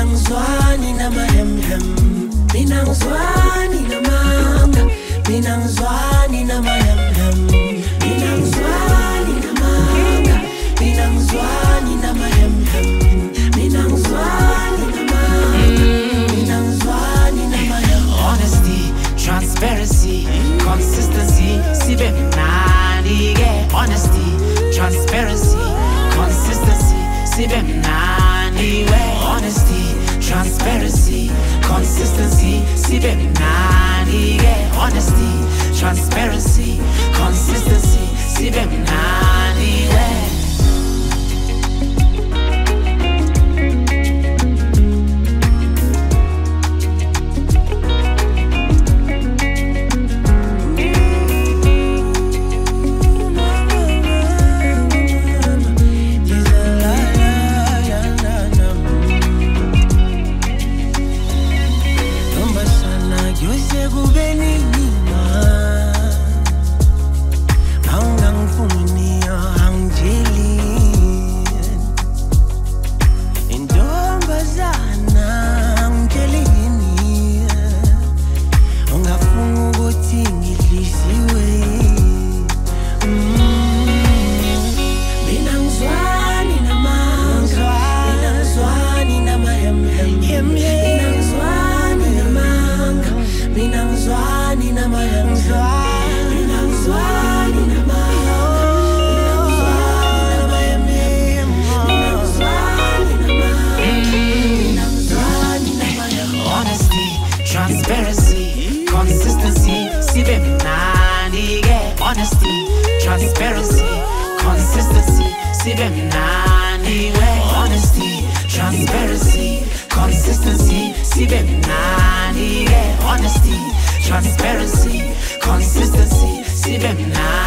Minangzwani na mahem-hem, minangzwani na manga, minangzwani na mahem-hem, minangzwani na manga, minangzwani na mahem-hem, minangzwani na manga, minangzwani na mahem-hem. Honesty, transparency, consistency, sibe mnani ge. Honesty, transparency, consistency, sibe mnani we. Honesty, transparency, consistency, sibe mnani ge. Honesty, transparency, consistency, sibe mnani we. Transparency, consistency, sibe mnani ge. Honesty, transparency, consistency, sibe mnani we. Honesty, transparency, consistency, sibe mnani ge. Honesty, transparency, consistency, sibe mnani.